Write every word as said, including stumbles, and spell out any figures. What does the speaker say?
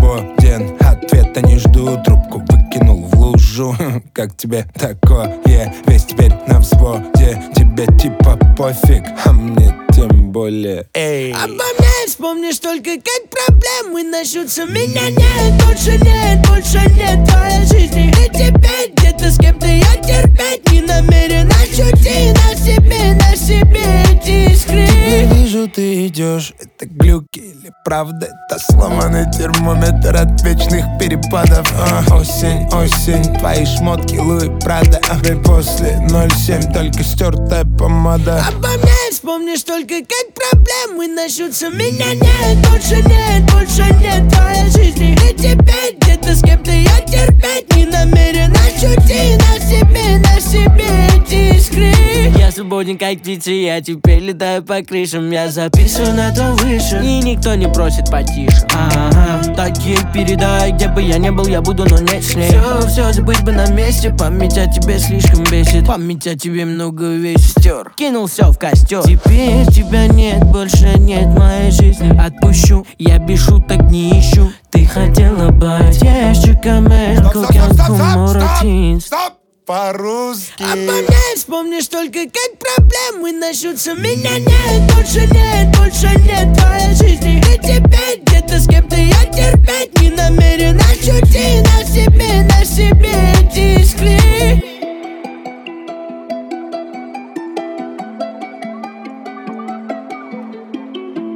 свободен. Ответа не жду, трубку выкинул в лужу. Как тебе такое? Весь теперь на взводе. Тебе типа пофиг, а мне тем более. Эй. Обо мне вспомнишь только как проблемы начнутся. Меня нет, больше нет, больше нет твоей жизни. И теперь где-то с кем-то я терпеть не намерен. Ощути на себе, на себе эти искры. Я вижу, ты идешь, это глюки или правда? Это сломанный термометр от вечных перепадов. а, Осень, осень, твои шмотки Луи Прада. а, После ноль семь только стертая помада. Обо мне вспомнишь только как проблемы начнутся. Меня нет, больше нет, больше нет твоей жизни. И теперь где-то с кем-то я терпеть не намерен. Ощути на себе, на себе эти искры. Я свободен как птица, я теперь летаю по крышам. Я записан на то выше, и никто не просит потише. Ага, так ей передай, где бы я не был, я буду, но не с ней. Все, все забыть бы на месте, память о тебе слишком бесит. Память о тебе много вещей стер, кинул все в костер. Теперь тебя нет, больше нет моей жизни. Отпущу, я без шуток не ищу. Ты хотела быть ящиками, Стоп, стоп, по-русски. Обо мне вспомнишь только как проблемы начнутся. Меня нет, больше нет, больше нет твоей жизни. И теперь где-то с